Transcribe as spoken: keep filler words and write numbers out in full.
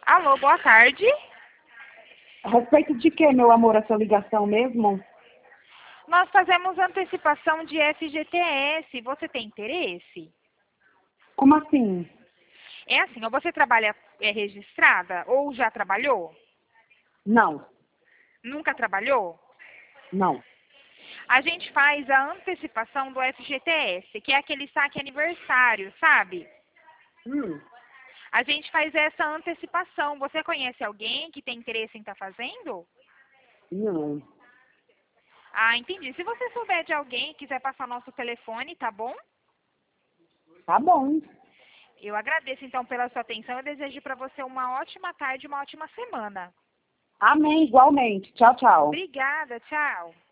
Alô, boa tarde. A respeito de que, meu amor, essa ligação mesmo? Nós fazemos antecipação de F G T S. Você tem interesse? Como assim? É assim, ou você trabalha é, registrada ou já trabalhou? Não, Nunca trabalhou? não. A gente faz a antecipação do F G T S, que é aquele saque aniversário, sabe? Hum, A gente faz essa antecipação. Você conhece alguém que tem interesse em estar fazendo? não. Ah, entendi. Se você souber de alguém e quiser passar nosso telefone, tá bom? Tá bom. Eu agradeço então pela sua atenção e desejo para você uma ótima tarde, uma ótima semana. Amém, igualmente. Tchau, tchau. Obrigada, tchau.